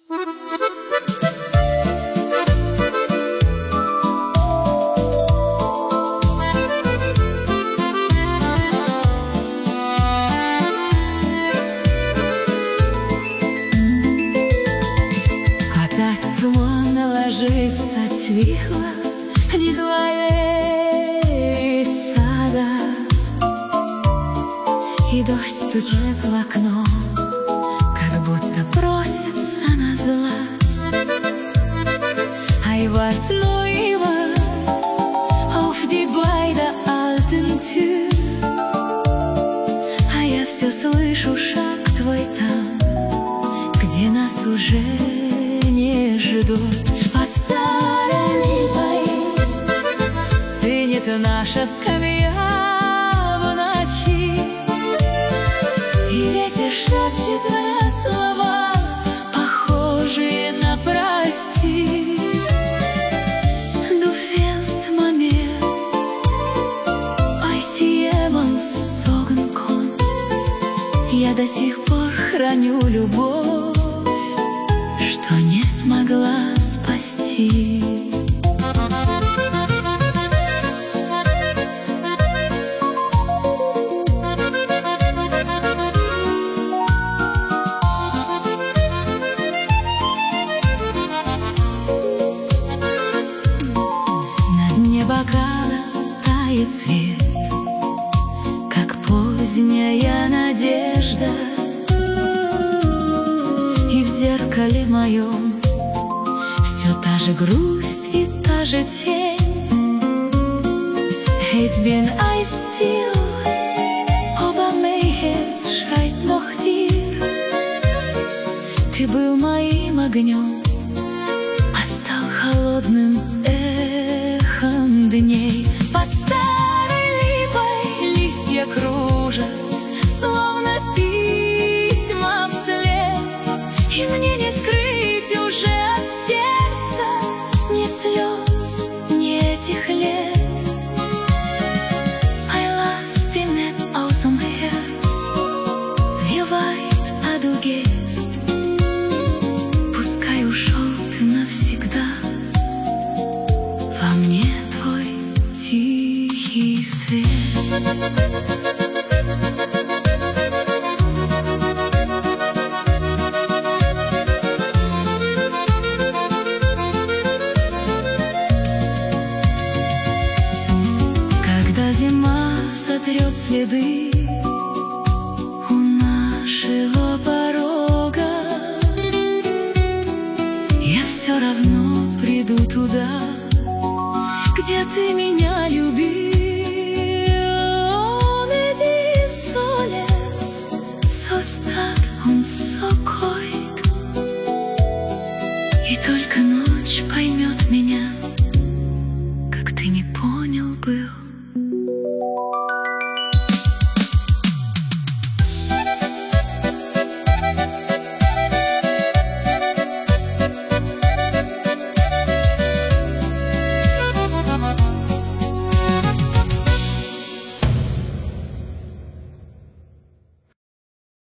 Опять туман ложится свихла, не твоей сада, и дождь стучит в окно, как будто просится назлать. I wart nu immer auf die beiden alten Tür, а я все слышу шаг твой там, где нас уже не ждут. Под старой липой стынет наша скамья в ночи, и ветер шепчет твои слова, похожие на прости. Du fehlst mir, als jemals sagen konnt. Я до сих пор храню любовь, что не смогла спасти. На дне бокала тает свет, как поздняя надежда, и в зеркале моем все та же грусть и та же тень. Ich bin ein Still, aber mein Herz schreit noch dir. Ты был моим огнем, а стал холодным эхом дней. Под старой липой листья кружат, словно письма вслед, и мне не скрыть уже от сердца ни слез, ни этих лет. I lass dich nicht aus'm Herz, wie weit du gehst. Пускай ушел ты навсегда, во мне твой тихий свет. Когда зима сотрет следы у нашего порога, я все равно приду туда, где ты меня любил. Меди солец, so stad und so kalt, и только ночь поймет меня, как ты не понял был.